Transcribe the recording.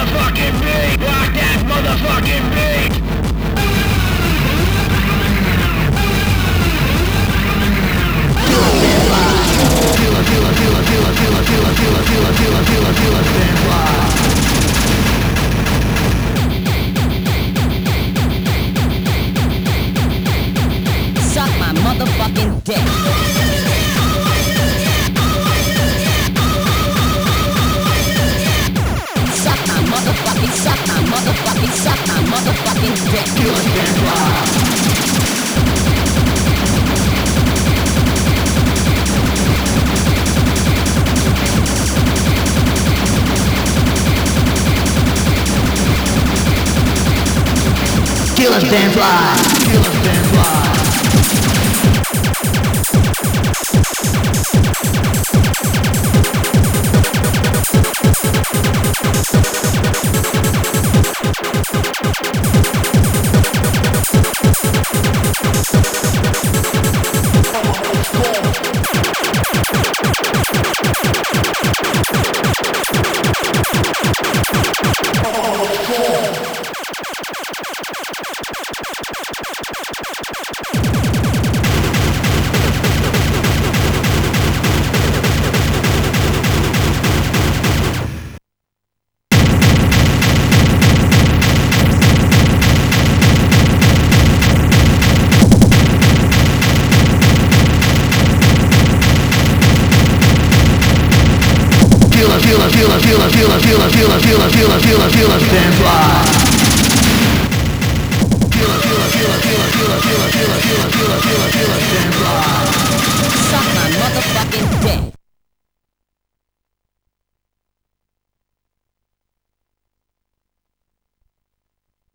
motherfucking beat. Rock that motherfucking beat. Suck my motherfucking dick. Suck my motherfucking dick. Killer Stand Fly. Killer Stand Fly. Stand Fly. Stand Fly. Suck my motherfucking dick.